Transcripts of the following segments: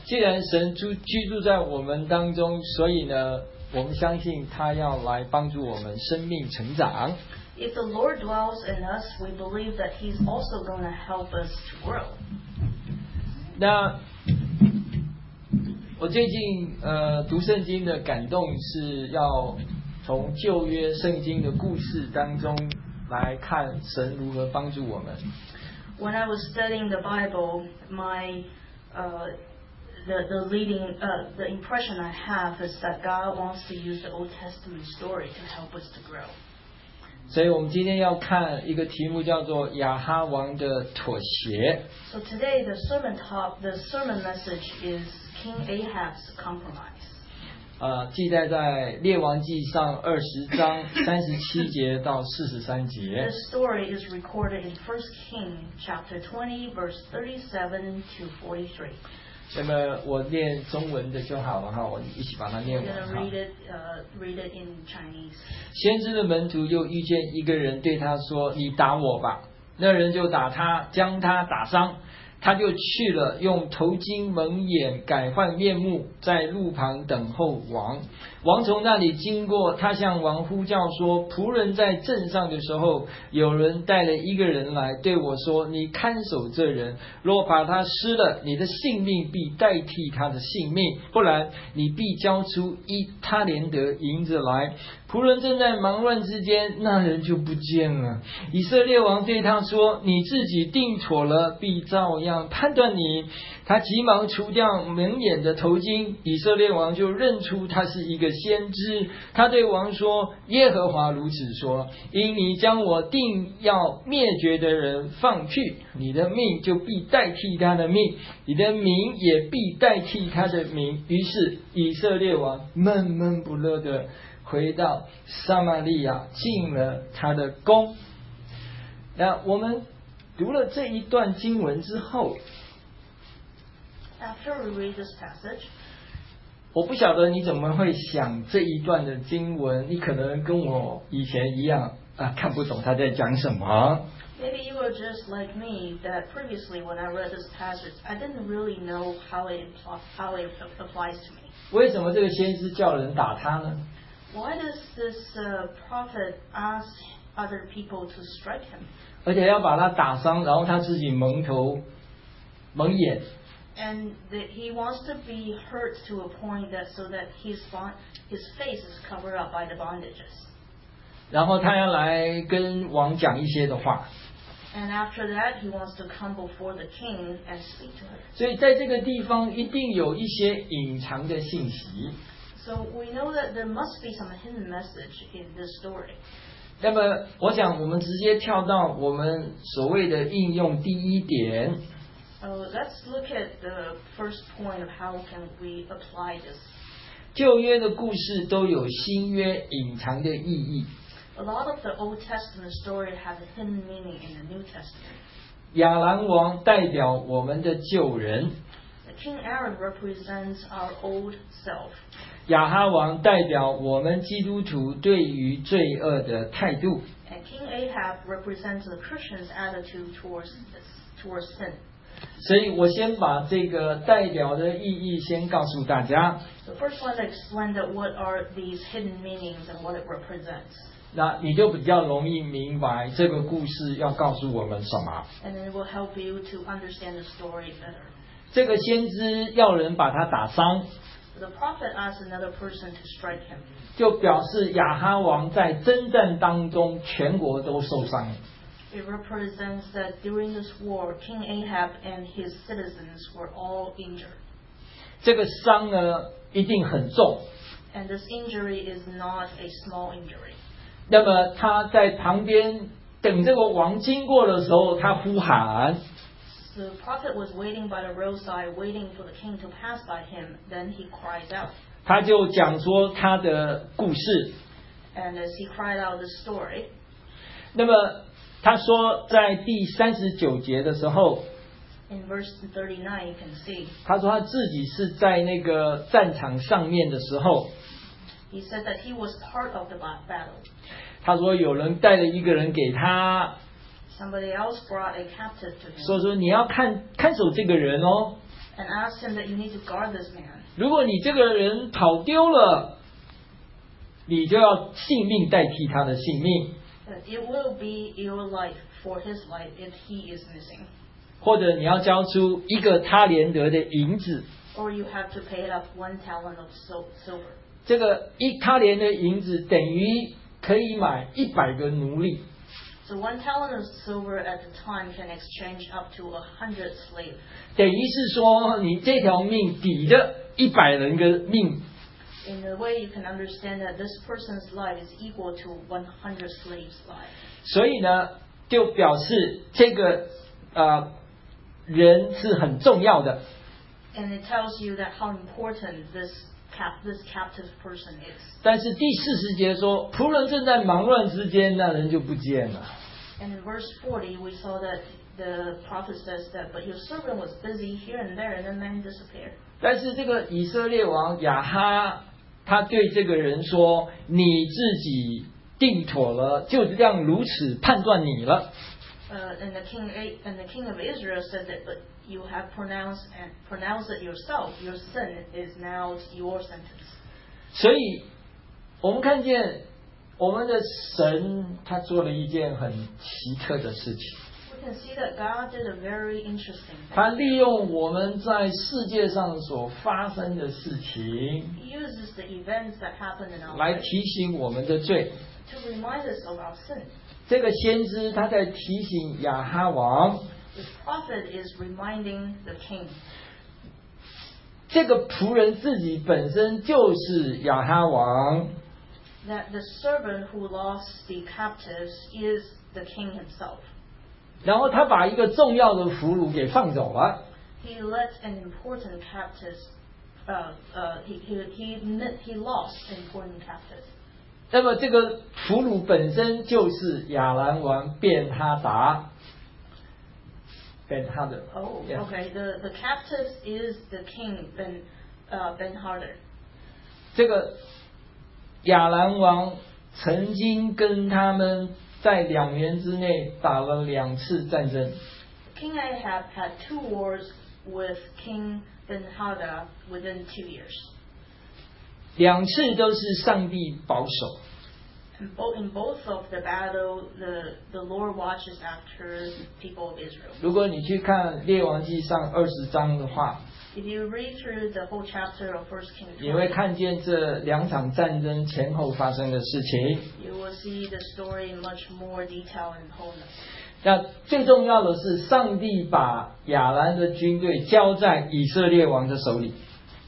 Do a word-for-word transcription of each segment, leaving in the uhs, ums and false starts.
既然神住居住在我们当中，所以呢，我们相信他要来帮助我们生命成长。 If the Lord dwells in us, we believe that He's also going to help us to grow. 那我最近呃读圣经的感动是要从旧约圣经的故事当中来看神如何帮助我们。 When I was studying the Bible, my uh, the the leading uh, the impression I have is that God wants to use the Old Testament story to help us to grow. 所以我们今天要看一个题目叫做亚哈王的妥协。 So today the sermon top the sermon message is King Ahab's compromise. 呃，记载在列王记上二十章三十七节到四十三节。 This story is recorded in First King chapter twenty, verse thirty-seven to forty-three. 那么我念中文的就好了哈，我一起把它念 We're 完 going to 哈。 read it, uh, read it in Chinese. 先知的门徒又遇见一个人，对他说：“你打我吧。”那人就打他，将他打伤。他就去了，用头巾蒙眼，改换面目，在路旁等候王。王从那里经过，他向王呼叫说：“仆人在镇上的时候，有人带了一个人来，对我说：你看守这人，若把他失了，你的性命必代替他的性命，不然你必交出一他连得银子来。”仆人正在忙乱之间，那人就不见了。以色列王对他说：“你自己定妥了，必照样判断你。”他急忙除掉蒙眼的头巾，以色列王就认出他是一个先知。他对王说：“耶和华如此说，因你将我定要灭绝的人放去，你的命就必代替他的命，你的名也必代替他的名。”于是以色列王闷闷不乐的回到撒玛利亚，进了他的宫。那我们读了这一段经文之后， After we read this passage, 我不晓得你怎么会想这一段的经文，你可能跟我以前一样啊，看不懂他在讲什么。 maybe you were just like me, that previously when I read this passage, I didn't really know how it, impl- how it applies to me. 为什么这个先知叫人打他呢？ Why does this uh, prophet ask other people to strike him? 而且要把他打伤，然后他自己蒙头蒙眼。 And that he wants to be hurt to a point that so that his bon- his face is covered up by the bandages. 然后他要来跟王讲一些的话。 And after that, he wants to come before the king and speak to him. 所以在这个地方一定有一些隐藏的信息。 So we know that there must be some hidden message in this story. 那么我想我们直接跳到我们所谓的应用第一点。 So let's look at the first point of how can we apply this. 旧约的故事都有新约隐藏的意义。 A lot of the Old Testament story have a hidden meaning in the New Testament. 亚兰王代表我们的旧人， The King Aaron represents our old self. 亚哈王代表我们基督徒对于罪恶的态度。 And King Ahab represents the Christian's attitude towards this, towards sin. 所以我先把这个代表的意义先告诉大家。 So first, let's explain that what are these hidden meanings and what it represents. 那你就比较容易明白这个故事要告诉我们什么。 And then it will help you to understand the story better. 这个先知要人把他打伤， The prophet asks another person to strike him. 就表示亚哈王在征战当中全国都受伤。 It represents that during this war, King Ahab and his citizens were all injured. 这个伤呢一定很重。 And this injury is not a small injury. 那么他在旁边等这个王经过的时候，他呼喊。 The prophet was waiting by the roadside, waiting for the king to pass by him. Then he cries out. 他就讲说他的故事。 And as he cried out the story, 那么他说在第三十九节的时候， in verse thirty-nine you can see, 他说他自己是在那个战场上面的时候， he said that he was part of the battle. 他说有人带了一个人给他， Somebody else brought a captive to him. 说说你要看看守这个人哦。 and asked him that you need to guard this man. 如果你这个人跑丢了，你就要性命代替他的性命， That it will be your life for his life if he is missing. 或者你要交出一个他连得的银子。 Or you have to pay up one talent of sil- silver. 这个一他连的银子等于可以买一百个奴隶。 So one talent of silver at the time can exchange up to a hundred slaves. 等于是说，你这条命抵着一百人的命。 In a way, you can understand that this person's life is equal to one hundred slaves' life. 所以呢，就表示这个呃人是很重要的。 And it tells you that how important this cap this captive person is. 但是第四十节说，仆人正在忙乱之间，那人就不见了。 And in verse forty, we saw that the prophet says that, but your servant was busy here and there, and the man disappeared. 但是这个以色列王亚哈，他对这个人说：“你自己定妥了，就这样如此判断你了。” Uh, and the king and the king of Israel said that, but you have pronounced and pronounced it yourself. Your sin is now your sentence. 所以，我们看见我们的神他做了一件很奇特的事情。 We can see that God did a very interesting thing. 他利用我们在世界上所发生的事情， He uses the events that happen in our 来 life 提醒我们的罪。 to remind us of our sin. 这个先知他在提醒亚哈王， The prophet is reminding the king 这个仆人自己本身就是亚哈王。 that the servant who lost the captives is the king himself. 然后他把一个重要的俘虏给放走了。 He let an important captive. Uh, uh, he, he, he, he lost an important captive. 那么这个俘虏本身就是亚兰王便哈达。Ben Hadad. Oh, Yeah. okay. The the captive is the king Ben uh, Ben Hadad. 这个亚兰王曾经跟他们在两年之内打了两次战争。 King Ahab had two wars with King Ben Hadad within two years. 两次都是上帝保守。 And both, in both of the battle, the, the Lord watches after people of Israel. 如果你去看列王记上二十章的话， If you read through the whole chapter of First Kings 你会 twenty, 看见这两场战争前后发生的事情。 you will see the story in much more detail and wholeness. 那最重要的是，上帝把亚兰的军队交在以色列王的手里。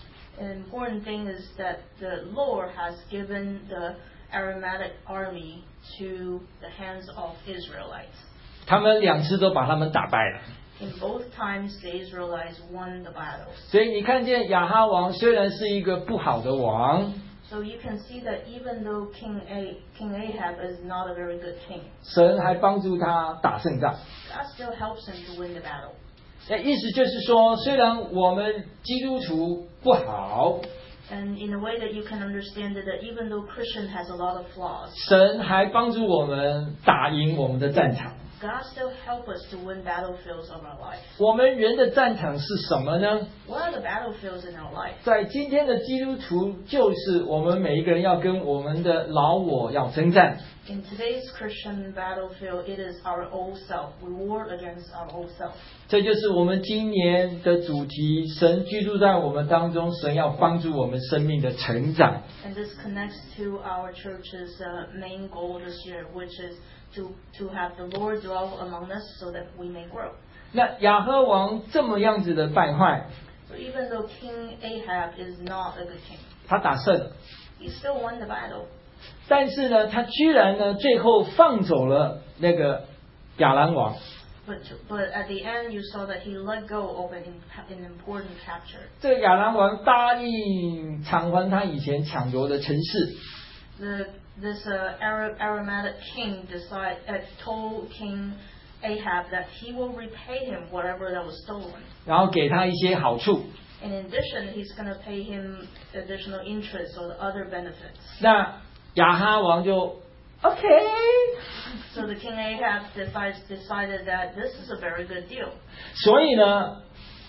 An important thing is that the Lord has given the Aramaic army to the hands of Israelites. 他们两次都把他们打败了。 In both times, the Israelites won the battles. 所以你看见亚哈王虽然是一个不好的王， So you can see that even though King A, King Ahab is not a very good king, 神还帮助他打胜仗。 God still helps him to win the battle. 那意思就是说，虽然我们基督徒不好， And in a way that you can understand it, that even though Christian has a lot of flaws, 神还帮助我们打赢我们的战场。 God still helps us to win battlefields of our life. 我们人的战场是什么呢？ What are the battlefields in our life? 在今天的基督徒，就是我们每一个人要跟我们的老我要征战。 In today's Christian battlefield, it is our old self. We war against our old self. 这就是我们今年的主题：神居住在我们当中，神要帮助我们生命的成长。 And this connects to our church's uh, main goal this year, which is to, to have the Lord dwell among us so that we may grow. 那亚哈王这么样子的败坏， So even though King Ahab is not a good king, 他打胜了， he still won the battle. 但是呢，他居然呢最后放走了那个亚兰王。 But, but at the end, you saw that he let go of an, an important capture. 这个亚兰王答应偿还他以前抢夺的城市， The, this uh, Arab, Aramaic king decide, uh, told King Ahab that he will repay him whatever that was stolen. 然后给他一些好处。 And in addition, he's going to pay him additional interest or other benefits. 那亚哈王就 OK， So the King Ahab decides, decided that this is a very good deal. 所以呢，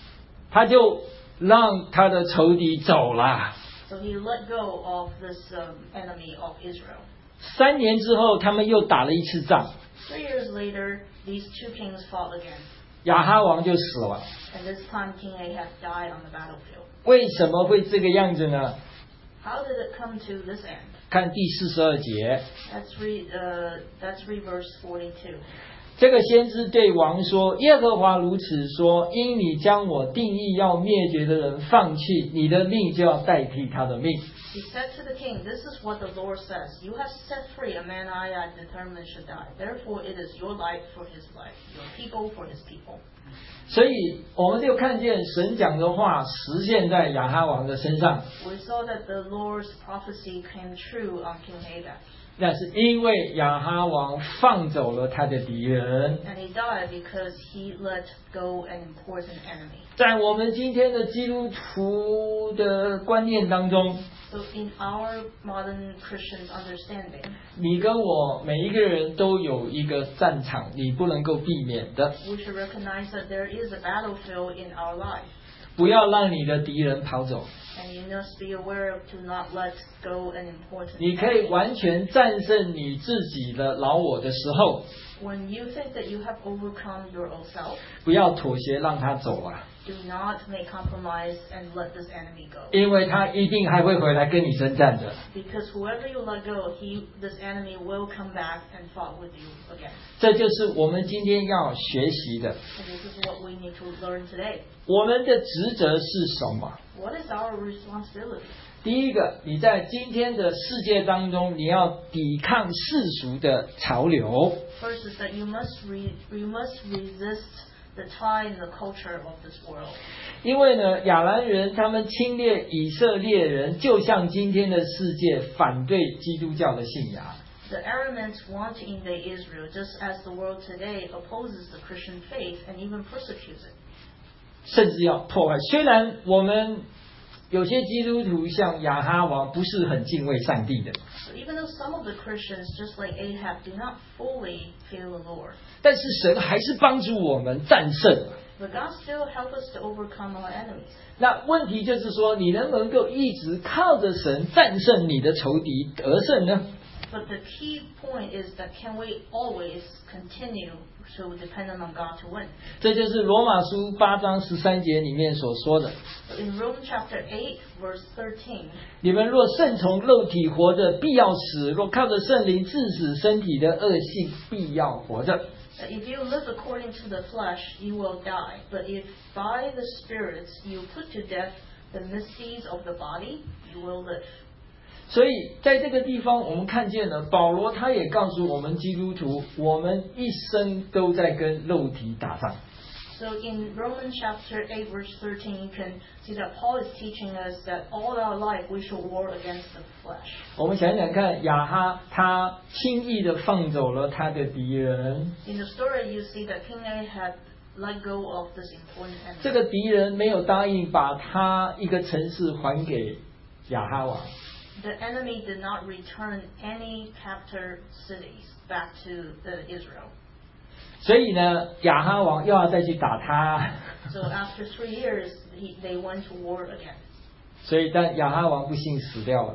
他就让他的仇敌走了。 So he let go of this um, enemy of Israel. 三年之后，他们又打了一次仗。 Three years later, these two kings fought again. 亚哈王就死了。 And this time King Ahab died on the battlefield. 为什么会这个样子呢？ How did it come to this end? 看第四十二节。 Let's read, uh, let's read verse forty-two. 这个先知对王说：耶和华如此说，因你将我定义要灭绝的人放弃，你的命就要代替他的命。 He said to the king, This is what the Lord says. You have set free a man I had determined should die. Therefore it is your life for his life, your people for his people. 所以我们就看见神讲的话实现在亚哈王的身上。 We saw that the Lord's prophecy came true on King Ahab. 那是因为亚哈王放走了他的敌人。 And he died because he let go an important enemy. 在我们今天的基督徒的观念当中， So in our modern Christians' understanding, 你跟我每一个人都有一个战场，你不能够避免的。 we should recognize that there is a battlefield in our life. 不要让你的敌人跑走。 And you must be aware of to not let go an important 你可以完全战胜你自己的老我的时候， When you think that you have overcome your own self, 不要妥协让他走啊， do not make compromise and let this enemy go. 因为他一定还会回来跟你征战的。 Because whoever you let go, he, this enemy will come back and fight with you again. 这就是我们今天要学习的。 And this is what we need to learn today. 我们的职责是什么？ What is our responsibility? 第一个，你在今天的世界当中，你要抵抗世俗的潮流。 First is that you must re, you must resist the tide and the culture of this world. 因为呢，亚兰人他们侵略以色列人，就像今天的世界反对基督教的信仰。 The Arameans want to invade Israel, just as the world today opposes the Christian faith and even persecutes it. 甚至要破坏。虽然我们有些基督徒像亚哈王不是很敬畏上帝的， So even though some of the Christians, just like Ahab, do not fully fear the Lord, 但是神还是帮助我们战胜。 but God still helps us to overcome our enemies. 那问题就是说，你能不能够一直靠着神战胜你的仇敌得胜呢？ But the key point is that can we always continue to depend on God to win? 这就是罗马书八章十三节里面所说的。 So in Romans chapter eight, verse thirteen, 你们若顺从肉体活着，必要死；若靠着圣灵治死身体的恶性，必要活着。 that if you live according to the flesh, you will die. But if by the Spirit you put to death the misdeeds of the body, you will live. 所以在这个地方，我们看见了保罗，他也告诉我们基督徒，我们一生都在跟肉体打仗。 So in Romans chapter eight, verse thirteen, you can see that Paul is teaching us that all our life we should war against the flesh. 我们想想看，亚哈他轻易的放走了他的敌人， In the story, you see that King Ahab let go of this important 这 enemy. 个敌人没有答应把他一个城市还给亚哈王。 The enemy did not return any captured cities back to uh, Israel. 所以呢，亚哈王又要再去打他。 So after three years, he, they went to war again. 所以但亚哈王不幸死掉了。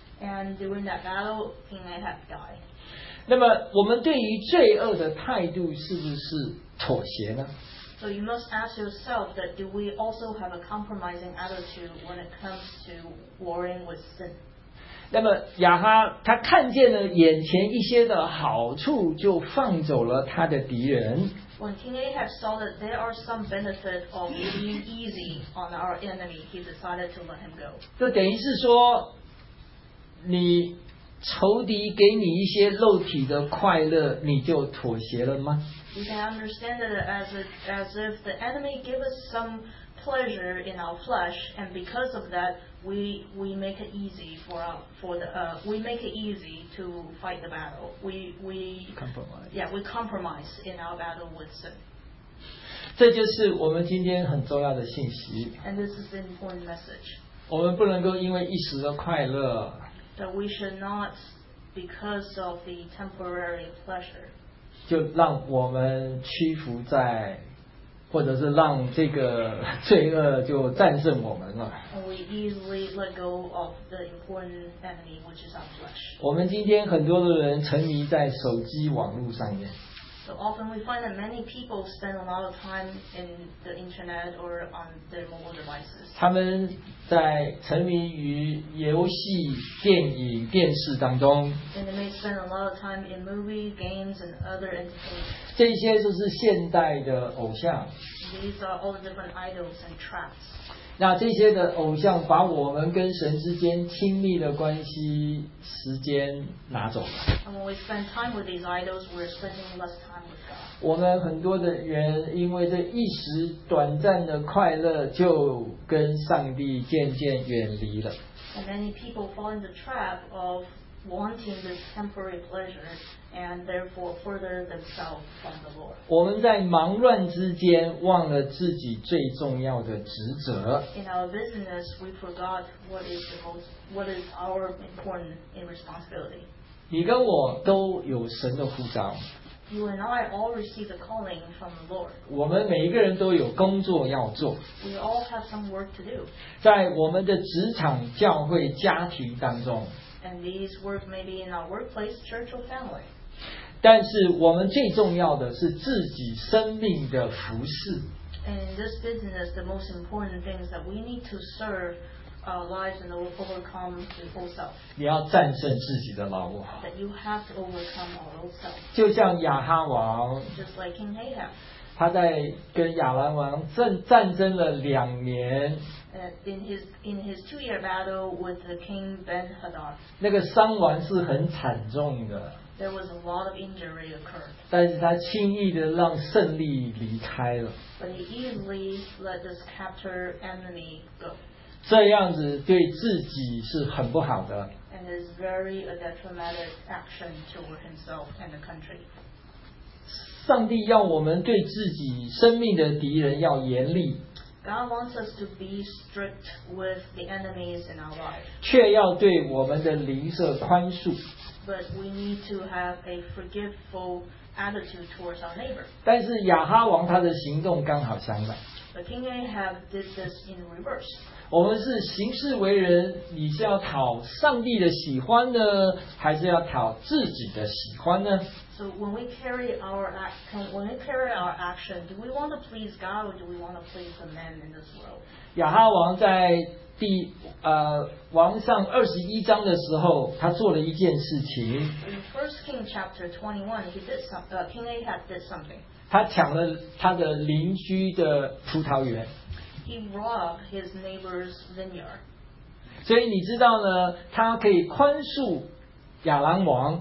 And during that battle, King Ahab died. 那么我们对于罪恶的态度是不是妥协呢？ So you must ask yourself that do we also have a compromising attitude when it comes to warring with sin? 那么亚哈他看见了眼前一些的好处，就放走了他的敌人。 When King Ahab saw that there are some benefit of being easy on our enemy, he decided to let him go. 就等于是说，你仇敌给你一些肉体的快乐，你就妥协了吗？ You can understand it as if, as if the enemy give us some pleasure in our flesh, and because of that, we we make it easy for our, for the uh, we make it easy to fight the battle. We we Compromise. yeah we compromise in our battle with sin. 这就是我们今天很重要的信息。 And this is the important message 我们不能够因为一时的快乐， that we should not, because of the temporary pleasure, 就让我们屈服在或者是让这个罪恶就战胜我们了。 And we easily let go of the important enemy, which is our flesh. 我们今天很多的人沉迷在手机网络上面。 So often we find that many people spend a lot of time in the internet or on their mobile devices. 他们在沉迷于游戏、电影、电视当中。 And they may spend a lot of time in movies, games, and other entertainment. 这些就是现代的偶像。 These are all the different idols and traps. 那这些的偶像把我们跟神之间亲密的关系时间拿走了。 And when we spend time with these idols, we're spending less time with God. 我们很多的人因为这一时短暂的快乐，就跟上帝渐渐远离了。 And many people fall in the trap of wanting this temporary pleasure and therefore further themselves from the Lord. 我们在忙乱之间忘了自己最重要的职责。 In our business, we forgot what is the most, what is our important in responsibility. 你跟我都有神的呼召， You and I all receive the calling from the Lord. 我们每一个人都有工作要做， We all have some work to do. 在我们的职场、教会、家庭当中。 And these work may be in our workplace, church, or family. 但是我们最重要的是自己生命的服侍。 And in this business, the most important thing is that we need to serve our lives and overcome the old self. 你要战胜自己的老我， That you have to overcome our old self. 就像亚哈王， Just like King Ahab. 他在跟亚兰王战战争了两年， Uh, in his in his two-year battle with the king Ben-Hadad, 那个伤亡是很惨重的， there was a lot of injury occurred. 但是他轻易的让胜利离开了， But he easily let this captor enemy go. 这样子对自己是很不好的。 And is very a detrimental action toward himself and the country. 上帝要我们对自己生命的敌人要严厉， God wants us to be strict with the enemies in our life. 却要对我们的邻舍宽恕。 But we need to have a forgiveful attitude towards our neighbor. 但是亚哈王他的行动刚好相反。 But King Ahab did this in reverse. 我们是行事为人，你是要讨上帝的喜欢呢，还是要讨自己的喜欢呢？ So when we carry our act, when we carry our action, do we want to please God or do we want to please the men in this world? 亚哈王在第呃王上二十一章的时候，他做了一件事情， In First King chapter twenty-one, he did some, uh, King Ahab did something. 他抢了他的邻居的葡萄园。 He robbed his neighbor's vineyard. 所以你知道呢，他可以宽恕亚兰王，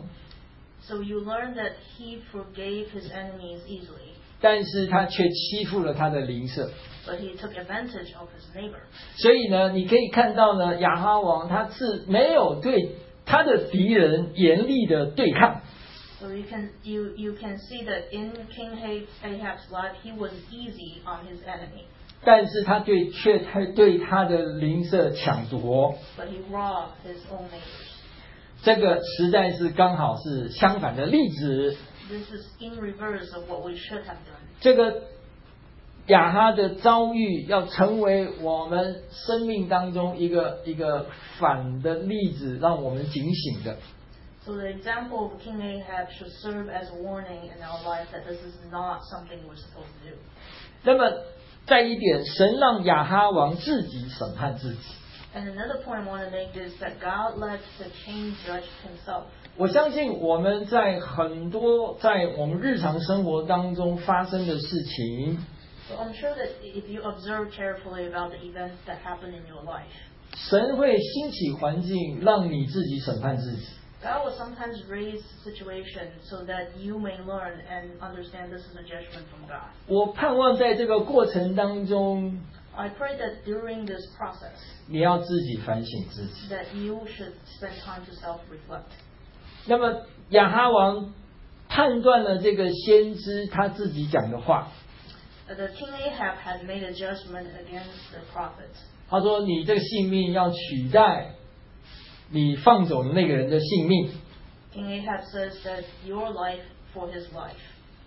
So you learn that he forgave his enemies easily, 但是他却欺负了他的邻舍。 but he took advantage of his neighbor. 所以呢，你可以看到呢，亚哈王他是没有对他的敌人严厉的对抗， So you can you you can see that in King Ahab's life, he was easy on his enemy, 但是他对却他对他的邻舍抢夺， but he robbed his own neighbors. 这个实在是刚好是相反的例子。 This is in reverse of what we should have done. 这个亚哈的遭遇要成为我们生命当中一个一个反的例子，让我们警醒的。 So the example of King Ahab should serve as a warning in our life that this is not something we're supposed to do. 那么再一点，神让亚哈王自己审判自己。 And another point I want to make is that God lets the king judge himself. 我相信我们在很多在我们日常生活当中发生的事情， So I'm sure that if you observe carefully about the events that happen in your life, 神会兴起环境，让你自己审判自己。 God will sometimes raise situations so that you may learn and understand this is a judgment from God. 我盼望在这个过程当中， I pray that during this process, 你要自己反省自己。 that you should spend time to self-reflect. 那么亚哈王判断了这个先知他自己讲的话， Uh, The king Ahab had made a judgment against the prophet. 他说：“你这个性命要取代你放走的那个人的性命。” King Ahab says that your life for his life.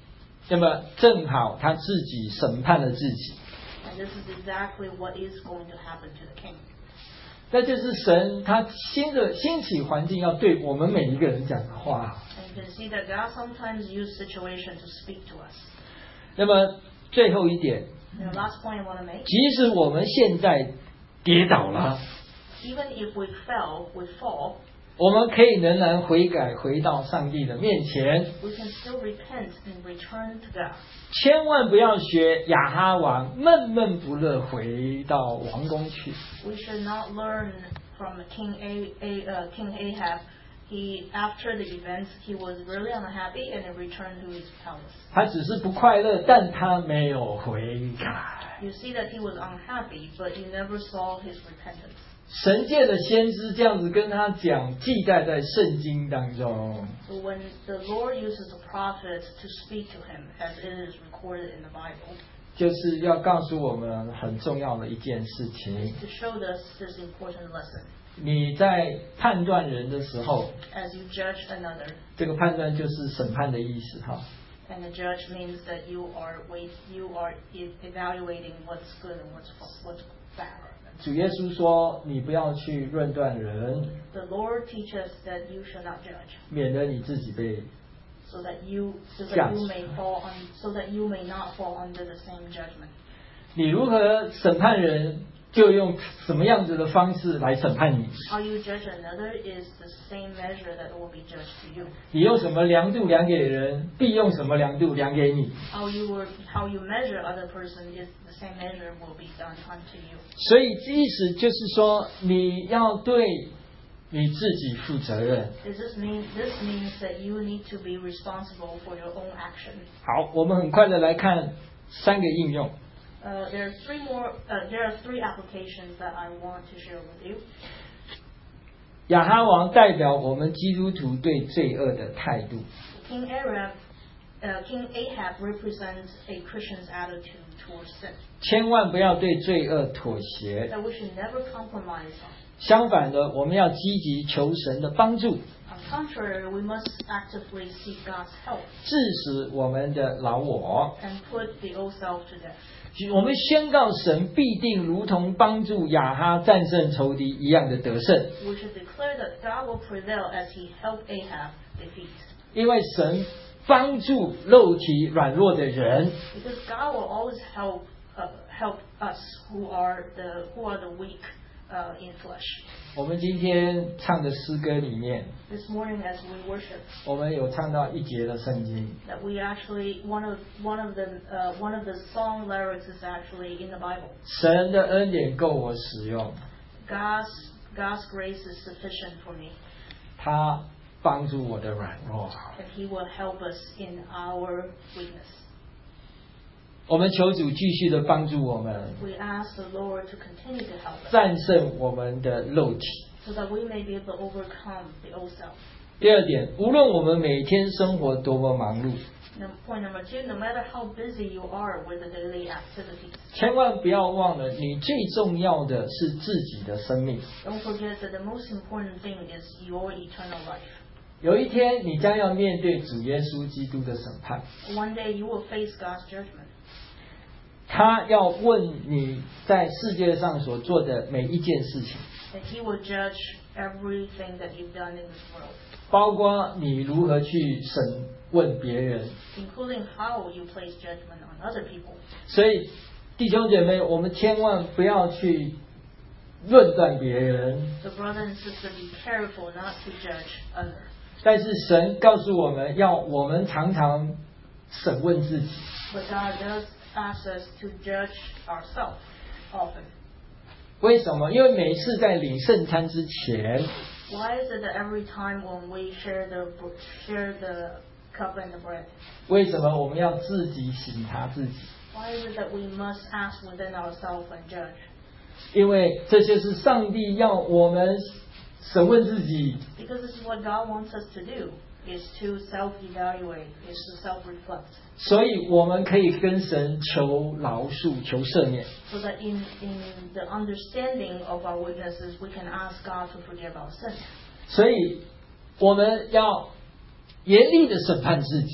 那么正好他自己审判了自己。 And this is exactly what is going to happen to the king. 那就是神他新的兴起环境要对我们每一个人讲的话。 And you can see that God sometimes uses situation to speak to us. 那么最后一点， And the last point I want to make, 即使我们现在跌倒了， even if we fell, we fall, 我们可以仍然悔改，回到上帝的面前。 we can still repent and return to God. 千万不要学亚哈王闷闷不乐回到王宫去。 We should not learn from King A, A uh, King Ahab. He, after the events, he was really unhappy and he returned to his palace. 他只是不快乐，但他没有悔改。 You see that he was unhappy, but you never saw his repentance. 神界的先知这样子跟他讲，记载在圣经当中。 So when the Lord uses a prophet to speak to him, as it is recorded in the Bible, 就是要告诉我们很重要的一件事情。 to show us this important lesson. 你在判断人的时候， As you judge another, 这个判断就是审判的意思哈。 and the judge means that you are wait, you are e- evaluating what's good and what's fa- what's bad. 主耶稣说：“你不要去论断人， The Lord teaches that you should not judge, 免得你自己被 so that you so that Judge. you may fall on so that you may not fall under the same judgment. 你如何审判人，就用什么样子的方式来审判你。 How you judge another is the same measure that will be judged to you. 你用什么量度量给人，必用什么量度量给你。 How you were, how you measure other person is the same measure will be done unto you. 所以意思就是说，你要对你自己负责任。 Does this mean this means that you need to be responsible for your own action? 好，我们很快的来看三个应用。 Uh, there are three more. Uh, there are three applications that I want to share with you. 亚哈王代表我们基督徒对罪恶的态度。 King Ahab, uh, King Ahab represents a Christian's attitude towards sin. 千万不要对罪恶妥协， That we should never compromise on. 相反的，我们要积极求神的帮助， On the contrary, we must actively seek God's help 致使我们的老我。 and put the old self to death. 我们宣告神必定如同帮助亚哈战胜仇敌一样的得胜， We should declare that God will prevail as He helped Ahab defeat. 因为神帮助肉体软弱的人， Because God will always help uh, help us who are the who are the weak uh, in flesh. 我们今天唱的诗歌里面， This morning, as we worship, 我们有唱到一节的圣经， that we actually one of one of the uh, one of the song lyrics is actually in the Bible. 神的恩典够我使用， God's God's grace is sufficient for me, 他帮助我的软弱。 and He will help us in our weakness. 我们求主继续的帮助我们 We ask the Lord to continue to help us, 战胜我们的肉体。 so that we may be able to overcome the old self. 第二点，无论我们每天生活多么忙碌， Now, point number two: no matter how busy you are with the daily activities, 千万不要忘了，你最重要的是自己的生命。 don't forget that the most important thing is your eternal life. 有一天，你将要面对主耶稣基督的审判， One day you will face God's judgment. 他要问你在世界上所做的每一件事情， And He will judge everything that you've done in this world, 包括你如何去审问别人。 including how you place judgment on other people. 所以，弟兄姐妹，我们千万不要去论断别人。 So, brother and sister, be careful not to judge others. 但是神告诉我们要我们常常审问自己。 But God does ask us to judge ourselves often. 为什么？因为每次在领圣餐之前， Why is it that every time when we share the share the cup and the bread, 为什么我们要自己省察自己？ why is it that we must ask within ourselves and judge? 因为这就是上帝要我们审问自己。 Because this is what God wants us to do, is to self-evaluate, is to self-reflect. 所以我们可以跟神求饶恕、求赦免。 So that in, in the understanding of our weaknesses, we can ask God to forgive our sins. 所以我们要严厉的审判自己。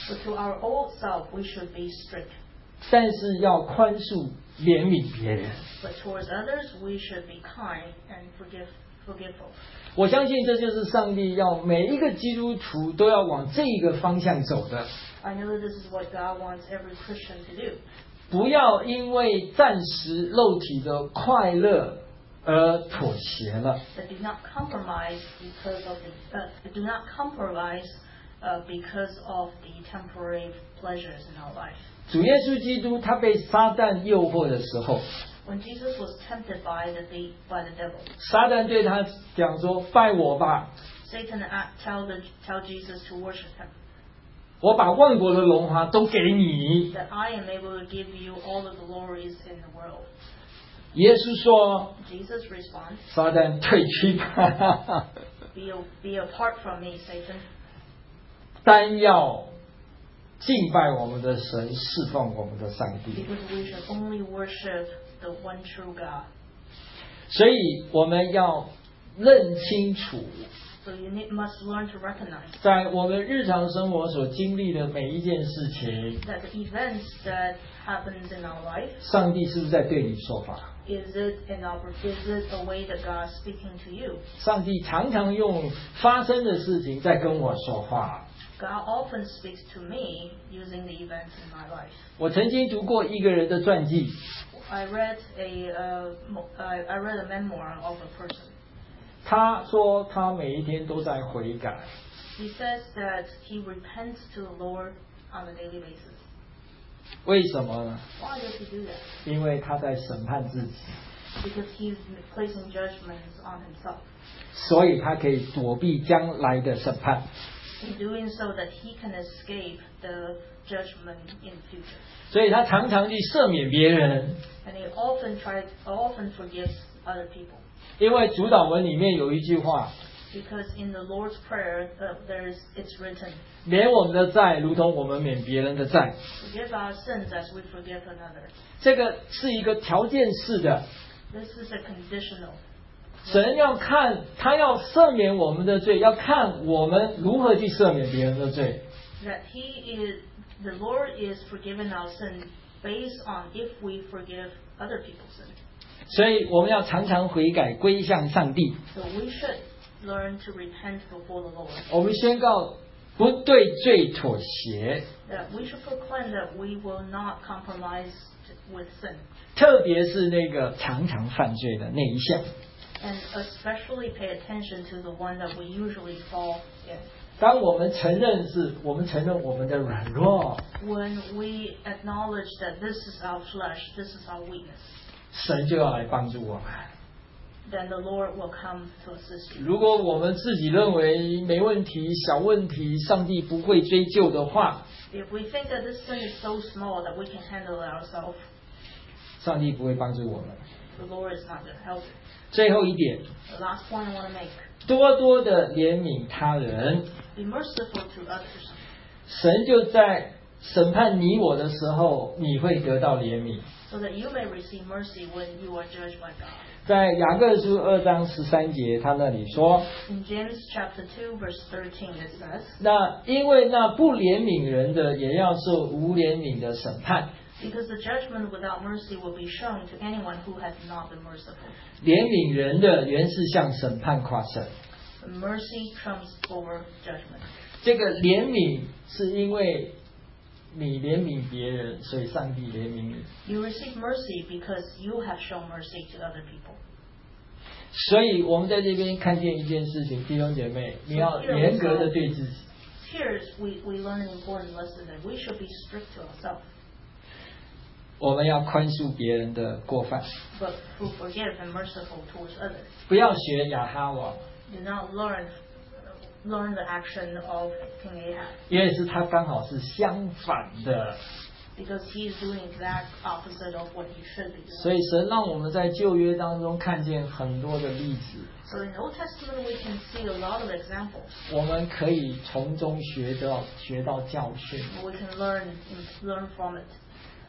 But to our old self, we should be strict. 但是要宽恕、怜悯别人。 But towards others, we should be kind and forgive, forgiveful. 我相信这就是上帝要每一个基督徒都要往这个方向走的。 I know that this is what God wants every Christian to do. 不要因为暂时肉体的快乐而妥协了。 That do not compromise because of the uh, do not compromise uh, because of the temporary pleasures in our life. 主耶稣基督他被撒旦诱惑的时候， When Jesus was tempted by the by the devil, 撒旦对他讲说：“拜我吧， Satan tell the tell Jesus to worship him. 我把万国的荣华都给你。” That I am able to give you all the glories in the world. 耶稣说 Jesus responds, 撒旦退去吧， be, be apart from me, Satan. 单要敬拜我们的神，侍奉我们的上帝。 Because we should only worship the one true God. 所以我们要认清楚， So you need, must learn to recognize 在我们日常生活所经历的每一件事情， that the events that happens in our life, 上帝是不是在对你说话？ is it an oppor- is it a way that God is speaking to you? 上帝常常用发生的事情在跟我说话。 God often speaks to me using the events in my life. 我曾经读过一个人的传记， I read a uh, mo- I I read a memoir of a person. 他说他每一天都在悔改。 He says that he repents to the Lord on a daily basis. 为什么呢？ Why does he do that? 因为他在审判自己， Because he's placing judgments on himself. 所以他可以躲避将来的审判。 In doing so that he can escape the judgment in the future. 所以他常常去赦免别人， And he often tries, often forgives other people. 因为主祷文里面有一句话： Because in the Lord's Prayer, uh, there's it's written, 免我们的债，如同我们免别人的债。 forgive our sins as we forgive another. 这个是一个条件式的， This is a conditional. 神要看他要赦免我们的罪，要看我们如何去赦免别人的罪。 That he is, the Lord is forgiving our sin based on if we forgive other people's sin. 所以我们要常常悔改，归向上帝。 So we should learn to repent before the Lord. 我们宣告不对罪妥协， That we should proclaim that we will not compromise with sin. 特别是那个常常犯罪的那一项。 And especially pay attention to the one that we usually fall in. 当我们承认是我们承认我们的软弱， When we acknowledge that this is our flesh, this is our weakness, 神就要来帮助我们。 then the Lord will come to assist you. 如果我们自己认为没问题、小问题，上帝不会追究的话， If we think that this sin is so small that we can handle it ourselves, 上帝不会帮助我们。 the Lord is not going to help you. 最后一点， The last point I want to make, 多多的怜悯他人， be merciful to others. 神就在审判你我的时候，你会得到怜悯。 So that you may receive mercy when you are judged by God. 在雅各书二章十三节，他那里说： In James chapter two verse thirteen it says, 那因为那不怜悯人的，也要受无怜悯的审判。 because the judgment without mercy will be shown to anyone who has not been merciful. 怜悯人的，原是向审判夸胜。 Mercy trumps over judgment. 这个怜悯是因为你怜悯别人，所以上帝怜悯你。 You receive mercy because you have shown mercy to other people. 所以我们在这边看见一件事情，弟兄姐妹，你要严格的对自己。 Here we, we learn an important lesson that we should be strict to ourselves, 我们要宽恕别人的过犯， but who forgive and merciful towards others. 不要学亚哈王， Do not learn learn the action of King Ahab, 因为是他刚好是相反的。 because he is doing exact opposite of what he should be doing. 所以神让我们在旧约当中看见很多的例子， So in the Old Testament we can see a lot of examples. 我们可以从中学到学到教训。 We can learn learn from it.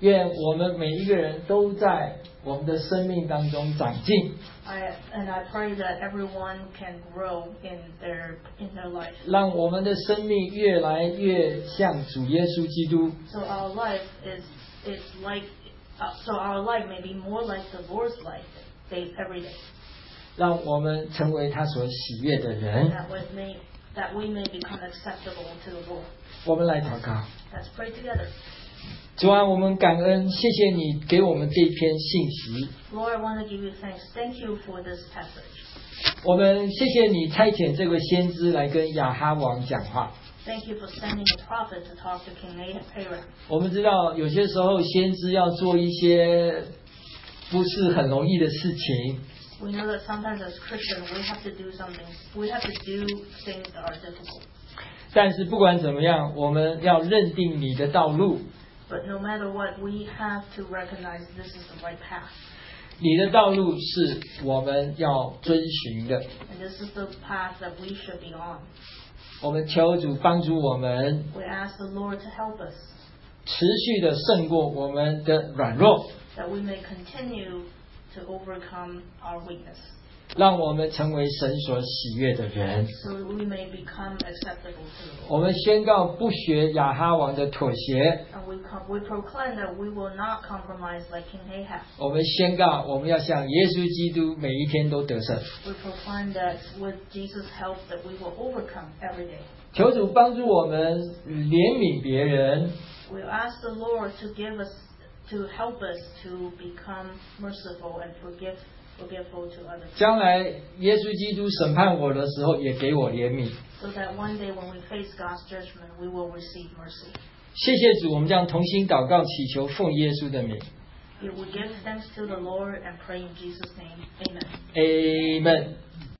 愿我们每一个人都在我们的生命当中长进。 I, and I pray that everyone can grow in their in their life. 让我们的生命越来越像主耶稣基督。 So our life is is like uh, so our life may be more like the Lord's life day every day. 让我们成为他所喜悦的人。 That we may that we may become acceptable to the Lord. 我们来祷告。 Let's pray together. 主啊，我们感恩，谢谢你给我们这篇信息。 Lord, I want to give you thanks. Thank you for this passage. 我们谢谢你差遣这个先知来跟亚哈王讲话。 Thank you for sending a prophet to talk to King Aram. 我们知道有些时候先知要做一些不是很容易的事情。 We know that sometimes as Christians we have to do something. We have to do things that are difficult. 但是不管怎么样，我们要认定你的道路。 But no matter what, we have to recognize this is the right path. 你的道路是我们要遵循的。 And this is the path that we should be on. 我们求主帮助我们， We ask the Lord to help us, 持续的胜过我们的软弱， that we may continue to overcome our weakness, 让我们成为神所喜悦的人。 so we may become acceptable to the Lord. 我们宣告不学亚哈王的妥协， And we, com- we proclaim that we will not compromise like King Ahab. 我们宣告我们要像耶稣基督每一天都得胜。 We proclaim that with Jesus' help that we will overcome every day. 求主帮助我们怜悯别人， We ask the Lord to give us, to help us to become merciful and forgive, forgiveful to others. 将来耶稣基督审判我的时候，也给我怜悯。 So that one day when we face God's judgment, we will receive mercy. 谢谢主，我们将同心祷告，祈求奉耶稣的名 We will give thanks to the Lord and pray in Jesus' name. Amen. ，Amen。